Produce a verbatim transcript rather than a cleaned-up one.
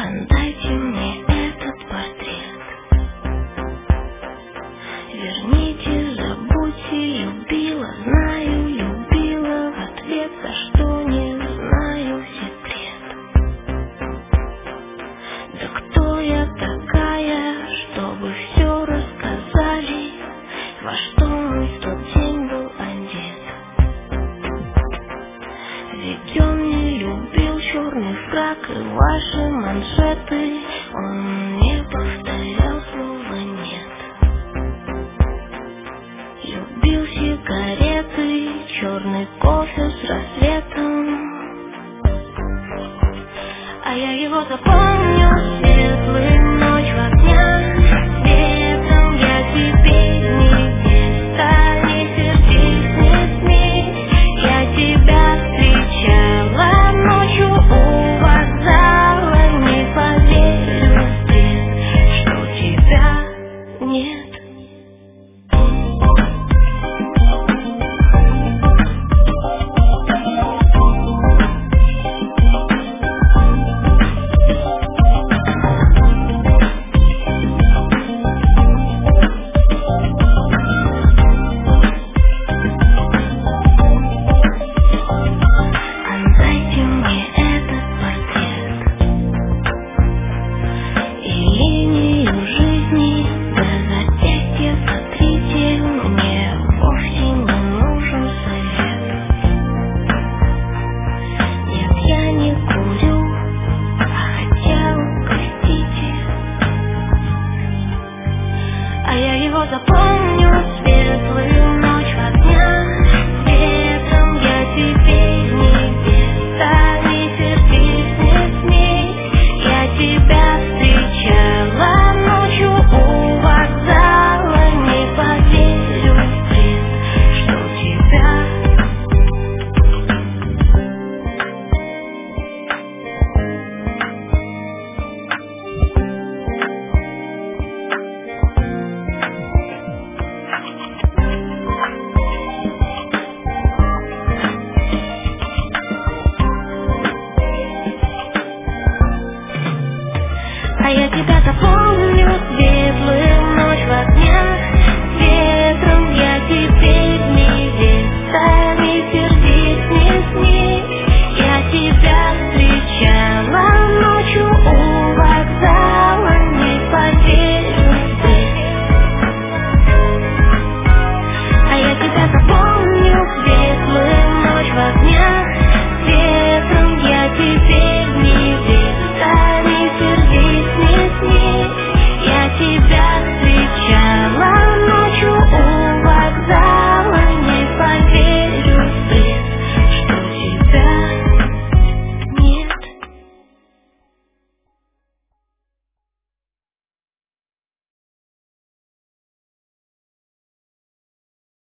Отдайте мне этот портрет. Верните, забудьте, любила, знаю, любила. Ответ, за что не знаю, секрет. Да кто я такая, чтобы все рассказали, во что мы в тот день был одет? Ведь он не любил черный фрак и ваши маншеты. Он не повторял слова «нет». Любил сигареты, черный кофе с рассветом. А я его запомню.